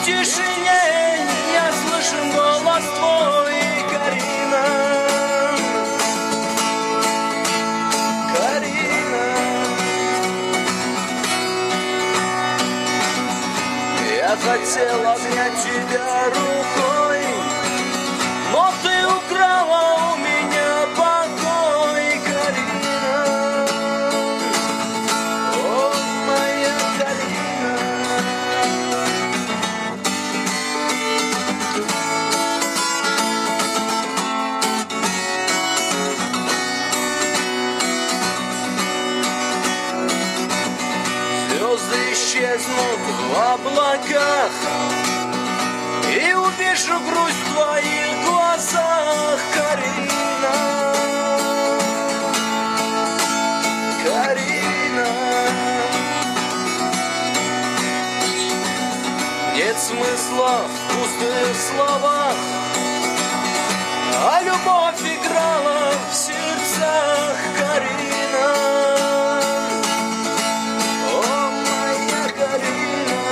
в тишине я слышу голос твой, Карина. Карина. Я хотел обнять тебя рукой, но ты украла у меня покой, Карина. О, моя Карина. Звезды исчезнут в облаках, и увижу грусть в твоих глазах, Карина. Карина. Нет смысла в пустых словах, а любовь играла в сердцах, Карина. О, моя Карина.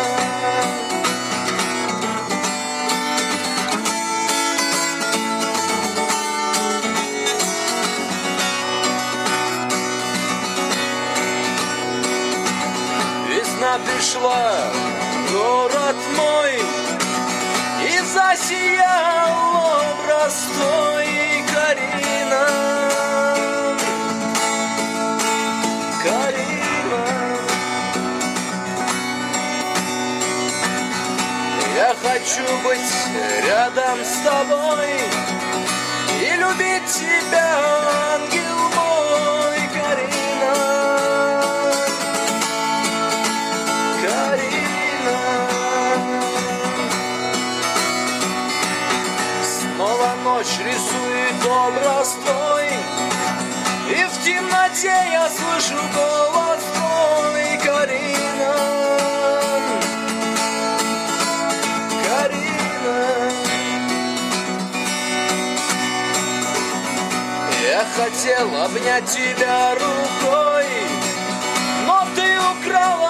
Весна пришла, город мой, и засиял образ твой, Карина. Карина. Я хочу быть рядом с тобой и любить тебя, ангел мой, Карина. Карина. Снова ночь рисует образ твой, и в темноте я слышу голос твой, Карина. Карина. Я хотел обнять тебя рукой, но ты украла